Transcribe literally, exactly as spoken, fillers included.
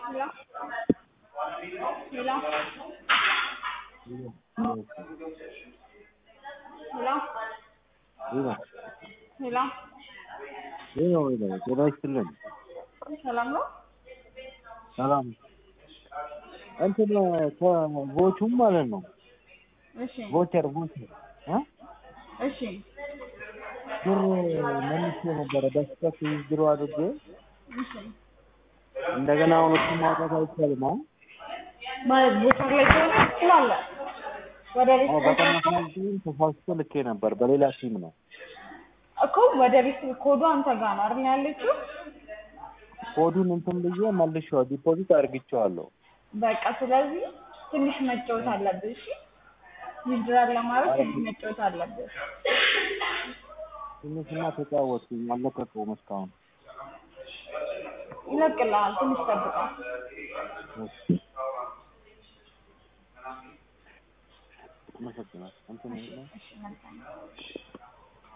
Hello? Hello? Hello? Hello. Hello? Hello, hello. ጤና ይስጥልን። ሰላም ነው? ሰላም እንትን ከቮቹም ማለት ነው። እሺ ቮቸር ቮቸር እ እሺ ብር መልሼ ነበረ በስህተት ዊዝድሮ አድርጌ እሺ እንደገና አሁን እሱን ማውጣት አይቻልም። አሁን ማለት ቦታው ላይ ከሆነ ትችላለህ። ወደ ቤት አዎ በቀን አስራ ዘጠኝ ተሳስቶ ልኬ ነበር በሌላ ሲም ነው እኮ ወደ ቤት ኮዱ አንተ ጋር ነው አይደል ያለችው? ኮዱን እንትን ብዬ መልሼው ዲፖዚት አድርጌዋለሁ። በቃ ስለዚህ ትንሽ መጫወት አለብህ። እሺ ዊዝድራል ለማድረግ ትንሽ መጫወት አለብህ። ትንሽማ ተጫወትኩኝ አልለቀቀውም እስካሁን። ይለቅልሃል፣ ትንሽ ጠብቀው። መሰግናለሁ። እንትን እሺ እሺ መልካም